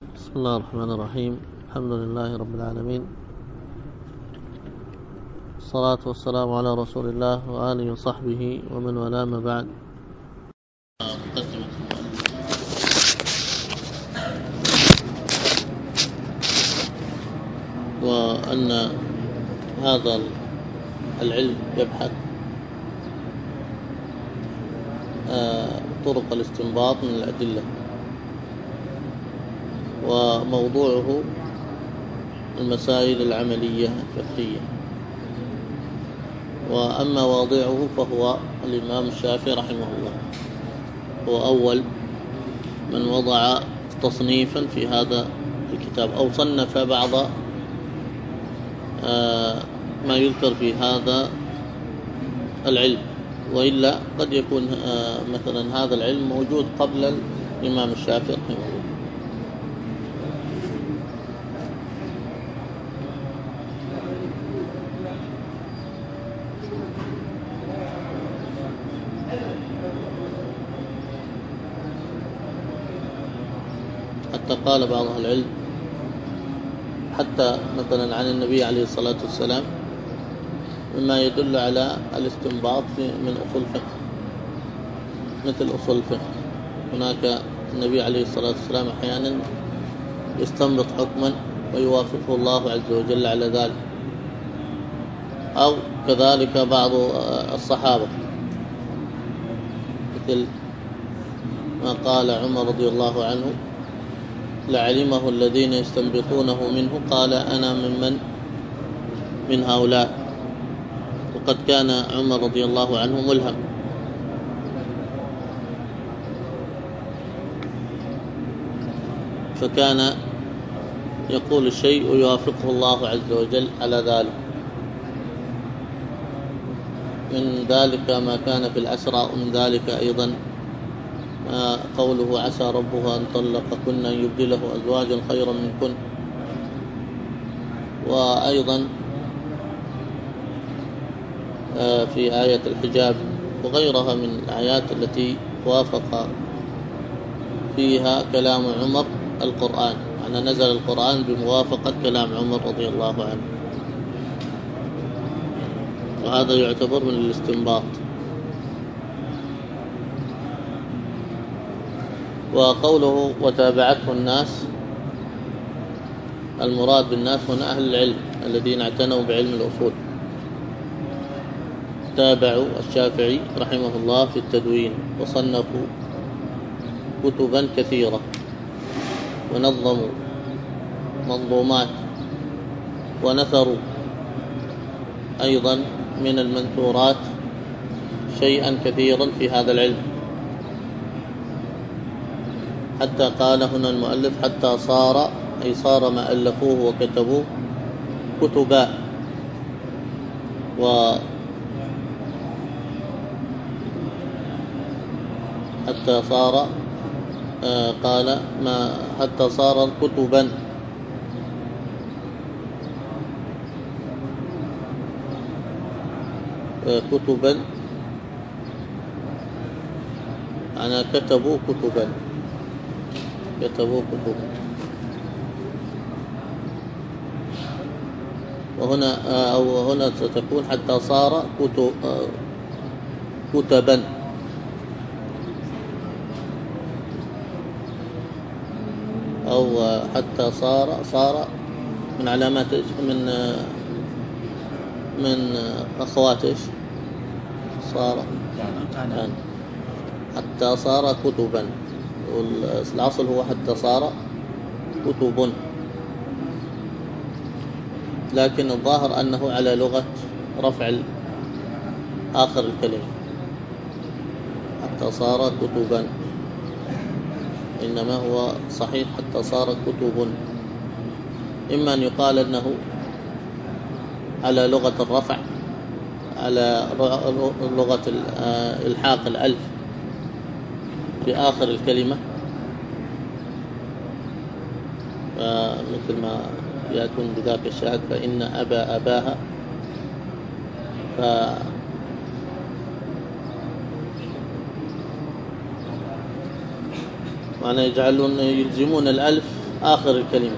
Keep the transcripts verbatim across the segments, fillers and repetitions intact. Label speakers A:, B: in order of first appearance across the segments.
A: بسم الله الرحمن الرحيم. الحمد لله رب العالمين، الصلاة والسلام على رسول الله وآله وصحبه ومن والاه، ما بعد. وأن هذا العلم يبحث طرق الاستنباط من الأدلة، وموضوعه المسائل العملية الفقهية، وأما واضعه فهو الإمام الشافعي رحمه الله، هو أول من وضع تصنيفا في هذا الكتاب أو صنف بعض ما يذكر في هذا العلم، وإلا قد يكون مثلا هذا العلم موجود قبل الإمام الشافعي رحمه الله. حتى قال بعض أهل العلم حتى مثلا عن النبي عليه الصلاة والسلام مما يدل على الاستنباط من أصول الفقه، مثل أصول الفقه، هناك النبي عليه الصلاة والسلام أحيانا يستنبط حكما ويوافقه الله عز وجل على ذلك، أو كذلك بعض الصحابة، مثل ما قال عمر رضي الله عنه: لعلمه الذين يستنبطونه منه، قال أنا ممن من هؤلاء. وقد كان عمر رضي الله عنه ملهم، فكان يقول الشيء ويوافقه الله عز وجل على ذلك. من ذلك ما كان في الأسرى، ومن ذلك أيضا قوله: عسى ربه أن طلقكن أن يبدله أزواجا خيرا منكن. وأيضا في آية الحجاب وغيرها من الآيات التي وافق فيها كلام عمر القرآن، أن نزل القرآن بموافقة كلام عمر رضي الله عنه، وهذا يعتبر من الاستنباط. وقوله وتابعته الناس، المراد بالناس هنا أهل العلم الذين اعتنوا بعلم الأصول، تابعوا الشافعي رحمه الله في التدوين، وصنفوا كتبا كثيرة، ونظموا منظومات، ونثروا أيضا من المنثورات شيئا كثيرا في هذا العلم، حتى قال هنا المؤلف: حتى صار، أي صار ما ألفوه وكتبوه كتبا. و حتى صار آه قال ما حتى صار كتبا، آه كتبا أنا كتبوا كتبا كتبوا كتبا وهنا آه أو هنا ستكون حتى صار كتب آه كتبا، أو حتى صار صار من علامات من من أخوات إيش صار يعني حتى صار كتبا، والأصل هو حتى صار كتب، لكن الظاهر أنه على لغة رفع آخر الكلمة، حتى صار كتبا، إنما هو صحيح حتى صار كتب. إما أن يقال أنه على لغة الرفع، على لغة الحاق الألف في آخر الكلمة، مثل ما يأتون بذاك الشاهد: فإن أبا أباها، ف معنى يجعلون يلزمون الألف آخر الكلمة،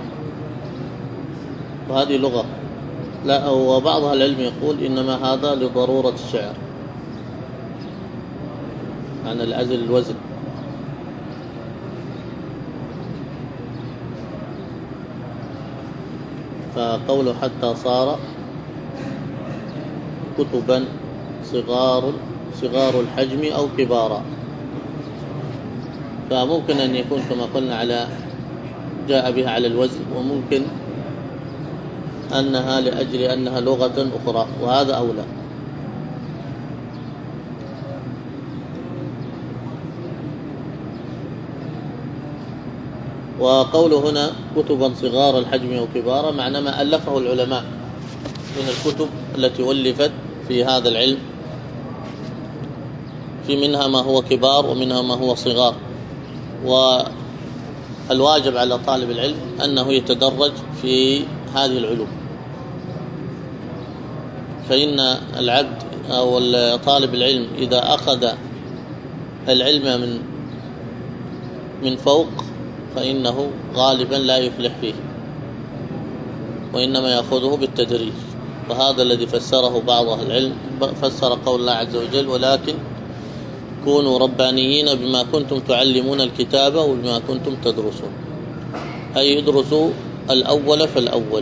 A: وهذه لغة. لا، وبعض أهل العلم يقول إنما هذا لضرورة الشعر، عن العزل الوزن. فقوله حتى صار كتبا صغار صغار الحجم أو كبارا، فممكن أن يكون كما قلنا على جاء بها على الوزن، وممكن أنها لأجل أنها لغة أخرى، وهذا أولى. وقوله هنا كتبا صغار الحجم أو كبارا معنى ما ألفه العلماء من الكتب التي ألفت في هذا العلم، في منها ما هو كبار ومنها ما هو صغار. والواجب على طالب العلم أنه يتدرج في هذه العلوم، فإن العبد أو طالب العلم إذا أخذ العلم من من فوق فإنه غالبا لا يفلح فيه، وإنما يأخذه بالتدريج. فهذا الذي فسره بعض أهل العلم، فسر قول الله عز وجل ولكن كونوا ربانيين بما كنتم تعلمون الكتاب وبما كنتم تدرسون، أي ادرسوا الأول فالأول.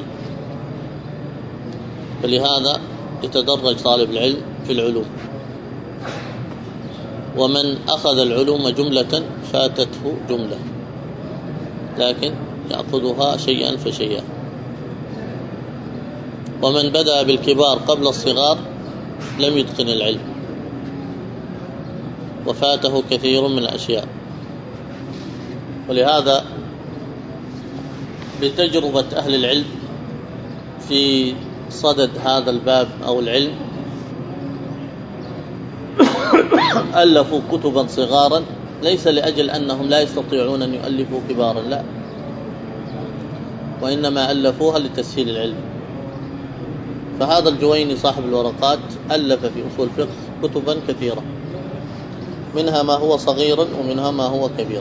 A: فلهذا يتدرج طالب العلم في العلوم، ومن أخذ العلوم جملة فاتته جملة، لكن يأخذها شيئا فشيئا. ومن بدأ بالكبار قبل الصغار لم يتقن العلم، وفاته كثير من الأشياء. ولهذا بتجربة أهل العلم في صدد هذا الباب أو العلم ألفوا كتبا صغارا، ليس لأجل أنهم لا يستطيعون أن يؤلفوا كبارا، لا، وإنما ألفوها لتسهيل العلم. فهذا الجويني صاحب الورقات ألف في أصول الفقه كتبا كثيرة، منها ما هو صغير ومنها ما هو كبير.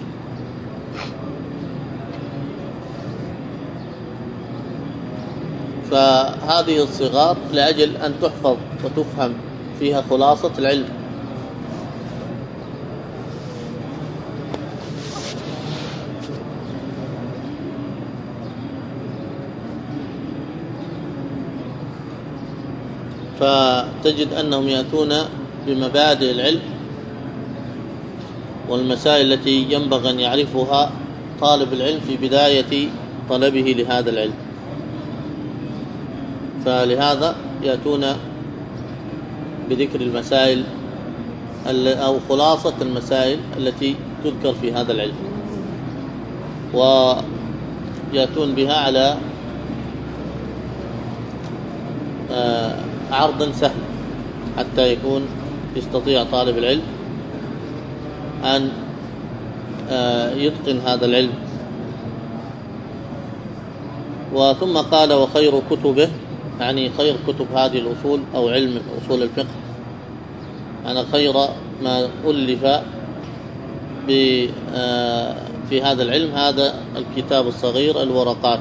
A: فهذه الصغار لأجل أن تحفظ وتفهم فيها خلاصة العلم. فتجد أنهم يأتون بمبادئ العلم والمسائل التي ينبغي أن يعرفها طالب العلم في بداية طلبه لهذا العلم. فلهذا يأتون بذكر المسائل أو خلاصة المسائل التي تذكر في هذا العلم، ويأتون بها على عرض سهل حتى يكون يستطيع طالب العلم أن يتقن هذا العلم. وثم قال وخير كتبه، يعني خير كتب هذه الأصول أو علم أصول الفقه، يعني خير ما ألف في هذا العلم هذا الكتاب الصغير الورقات.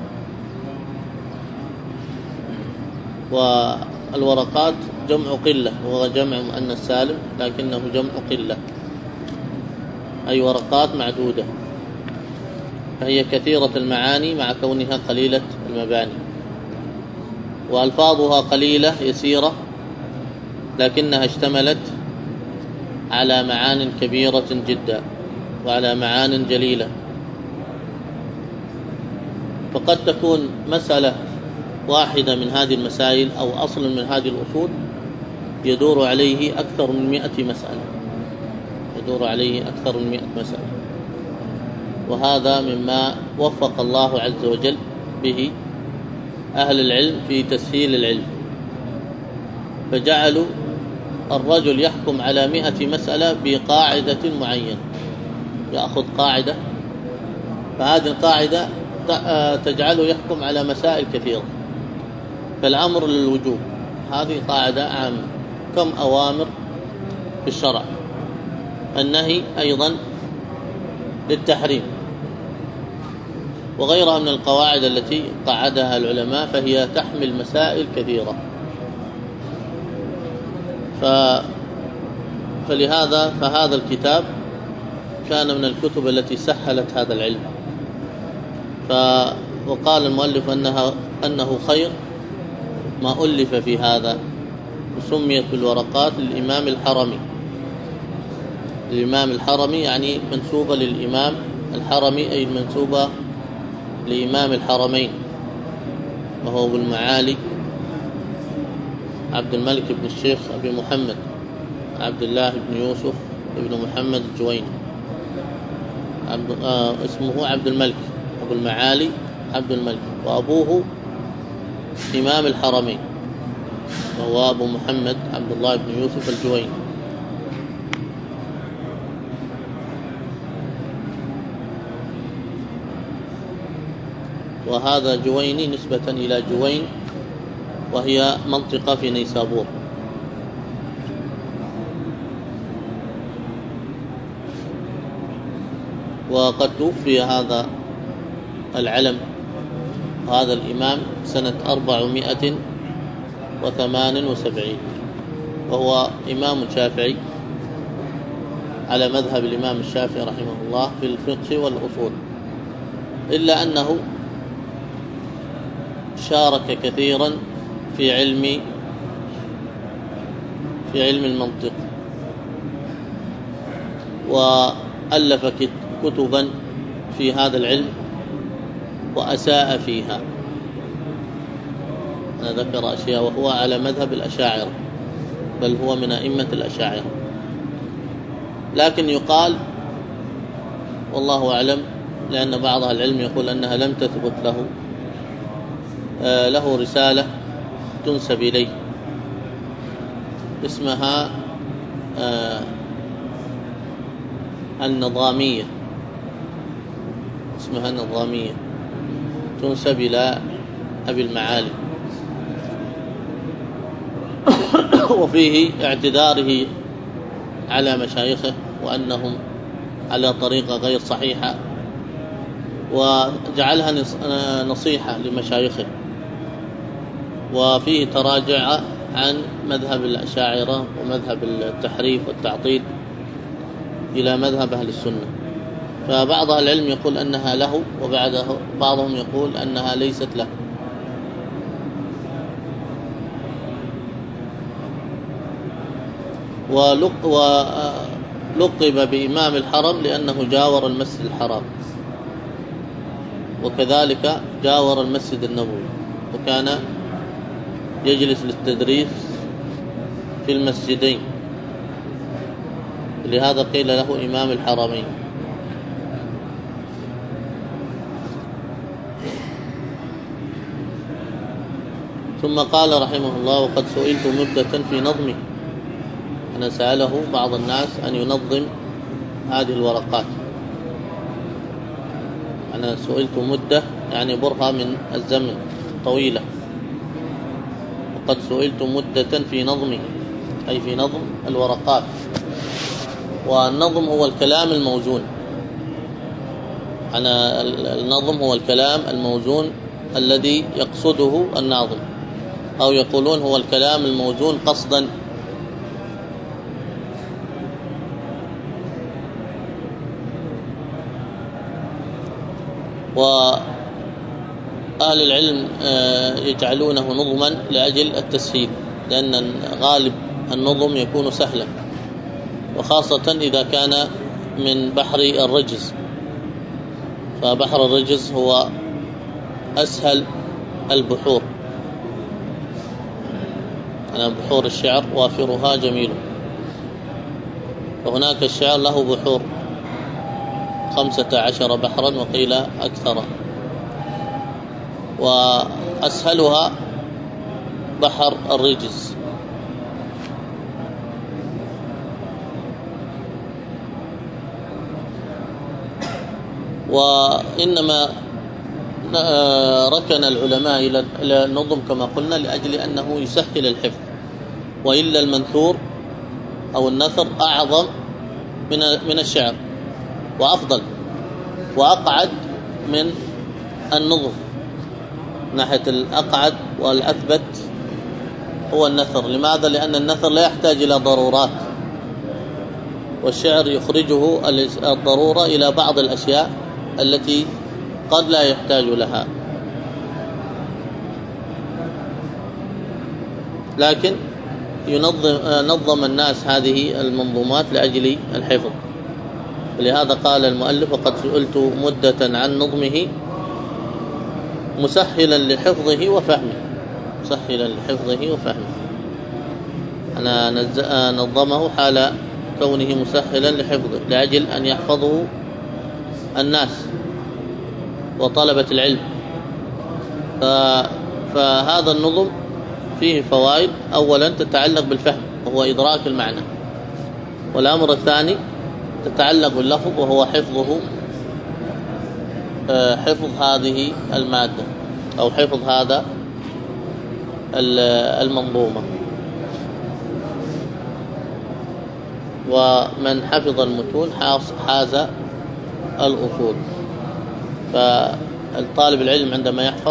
A: والورقات جمع قلة، وهو جمع مؤنث سالم لكنه جمع قلة، أي ورقات معدودة، فهي كثيرة المعاني مع كونها قليلة المباني، وألفاظها قليلة يسيرة لكنها اشتملت على معان كبيرة جدا وعلى معان جليلة. فقد تكون مسألة واحدة من هذه المسائل أو أصل من هذه الأصول يدور عليه أكثر من مئة مسألة، يدور عليه أكثر من مئة مسألة. وهذا مما وفق الله عز وجل به أهل العلم في تسهيل العلم، فجعلوا الرجل يحكم على مئة مسألة بقاعدة معينة، يأخذ قاعدة، فهذه القاعدة تجعله يحكم على مسائل كثيرة. فالأمر للوجوب هذه قاعدة عامة، كم أوامر في الشرع، النهي أيضا للتحريم. وغيرها من القواعد التي قعدها العلماء، فهي تحمل مسائل كثيرة. ف فلهذا فهذا الكتاب كان من الكتب التي سهلت هذا العلم. ف وقال المؤلف أنها أنه خير ما ألف في هذا، وسميت بالورقات للإمام الحرمي. الإمام الحرمي يعني منسوبة للإمام الحرمي، أي المنسوبة لإمام الحرمين، وهو أبو المعالي عبد الملك بن الشيخ أبي محمد عبد الله بن يوسف بن محمد الجويني. عبد آه اسمه عبد الملك، أبو المعالي عبد الملك، وأبوه إمام الحرمين وهو أبو محمد عبد الله بن يوسف الجويني. وهذا جويني نسبة إلى جوين، وهي منطقة في نيسابور. وقد توفي هذا العلم هذا الإمام سنة أربعمائة وثمان وسبعين، وهو إمام شافعي على مذهب الإمام الشافعي رحمه الله في الفقه والأصول، إلا أنه شارك كثيرا في علم في علم المنطق، وألف كتبا في هذا العلم وأساء فيها. أنا ذكر أشياء، وهو على مذهب الأشاعرة، بل هو من أئمة الأشاعرة، لكن يقال والله أعلم، لأن بعض العلم يقول أنها لم تثبت له آه له رسالة تنسب إليه اسمها آه النظامية، اسمها النظامية تنسب إلى أبي المعالي، وفيه اعتذاره على مشايخه وأنهم على طريقة غير صحيحة، وجعلها نصيحة لمشايخه. وفيه تراجع عن مذهب الأشاعرة ومذهب التحريف والتعطيل إلى مذهب أهل السنة. فبعض العلم يقول أنها له، وبعضهم يقول أنها ليست له. ولقب بإمام الحرم لأنه جاور المسجد الحرام، وكذلك جاور المسجد النبوي، وكان يجلس للتدريس في المسجدين، لهذا قيل له إمام الحرمين. ثم قال رحمه الله: وقد سئلت مدة في نظمه. أنا سأله بعض الناس أن ينظم هذه الورقات. أنا سئلت مدة يعني برهة من الزمن طويلة، وقد سئلت مدة في نظمه أي في نظم الورقات. والنظم هو الكلام الموزون، أنا النظم هو الكلام الموزون الذي يقصده الناظم، أو يقولون هو الكلام الموزون قصدا. وأهل العلم يجعلونه نظما لأجل التسهيل، لأن غالب النظم يكون سهلا، وخاصة إذا كان من بحر الرجز، فبحر الرجز هو أسهل البحور. أنا بحور الشعر وافرها جميل، وهناك الشعر له بحور خمسة عشر بحرا وقيل أكثر، وأسهلها بحر الرجز. وإنما ركن العلماء إلى النظم كما قلنا لأجل أنه يسهل الحفظ، وإلا المنثور أو النثر أعظم من من الشعر، وأفضل وأقعد من النظم من ناحية الأقعد والأثبت هو النثر. لماذا؟ لأن النثر لا يحتاج إلى ضرورات، والشعر يخرجه الضرورة إلى بعض الأشياء التي قد لا يحتاج لها، لكن ينظم نظم الناس هذه المنظومات لأجل الحفظ. ولهذا قال المؤلف: وقد سئلت مدة عن نظمه مسهلا لحفظه وفهمه. مسهلا لحفظه وفهمه، أنا نظمه حال كونه مسهلا لحفظه لأجل أن يحفظه الناس وطلبة العلم. فهذا النظم فيه فوائد: أولا تتعلق بالفهم وهو إدراك المعنى، والأمر الثاني تتعلق باللفظ وهو حفظه، حفظ هذه المادة أو حفظ هذا المنظومة. ومن حفظ المتون حاز الأصول. فالطالب العلم عندما يحفظ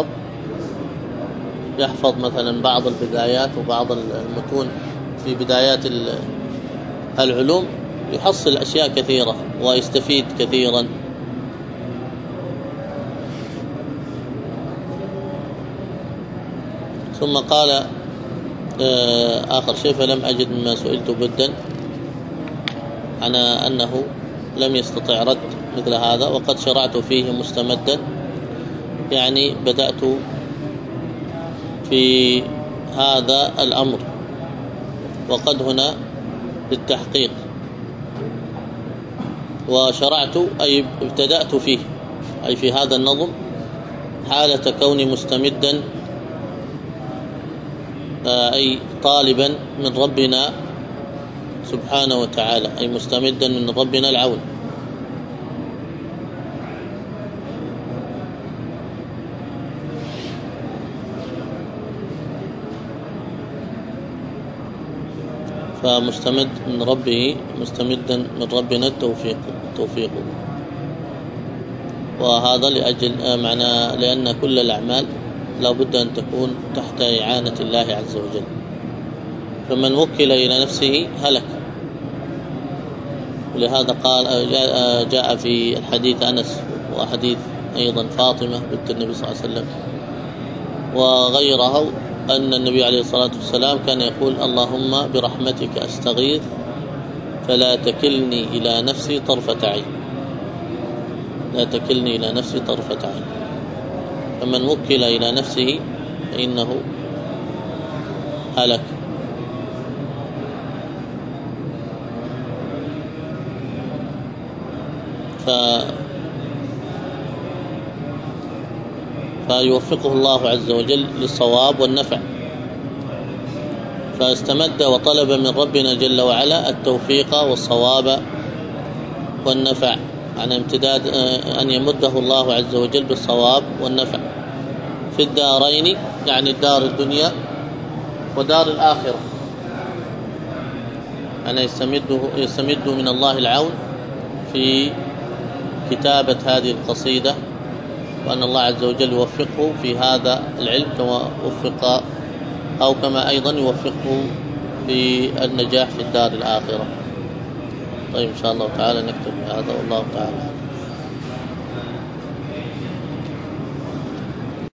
A: يحفظ مثلا بعض البدايات وبعض المتون في بدايات العلوم يحصل أشياء كثيرة ويستفيد كثيرا. ثم قال آخر شيء: فلم أجد مما سئلت بدا، أنا أنه لم يستطع رد مثل هذا، وقد شرعت فيه مستمدا، يعني بدأت في هذا الأمر، وقد هنا للتحقيق، وشرعت أي ابتدأت فيه، أي في هذا النظم حالة كوني مستمدا، أي طالبا من ربنا سبحانه وتعالى، أي مستمدا من ربنا العون. فمستمد من ربه، مستمدا من ربنا التوفيق توفيق وهذا لأجل معنى لأن كل الأعمال لا بد أن تكون تحت إعانة الله عز وجل. فمن وكل إلى نفسه هلك. ولهذا قال جاء, جاء في الحديث أنس وحديث أيضا فاطمة بنت النبي صلى الله عليه وسلم وغيره أن النبي عليه الصلاة والسلام كان يقول: اللهم برحمتك أستغيث فلا تكلني إلى نفسي طرفة عين، لا تكلني إلى نفسي طرفة عين. فمن وكل إلى نفسه فإنه هلك. ف... فيوفقه الله عز وجل للصواب والنفع. فاستمد وطلب من ربنا جل وعلا التوفيق والصواب والنفع، عن امتداد أن يمده الله عز وجل بالصواب والنفع في الدارين، يعني الدار الدنيا ودار الآخرة. أنا يستمده يستمد من الله العون في كتابة هذه القصيدة، وأن الله عز وجل يوفقه في هذا العلم كما وفق أو كما أيضا يوفقه في النجاح في الدار الآخرة. طيب إن شاء الله تعالى نكتب هذا، والله تعالى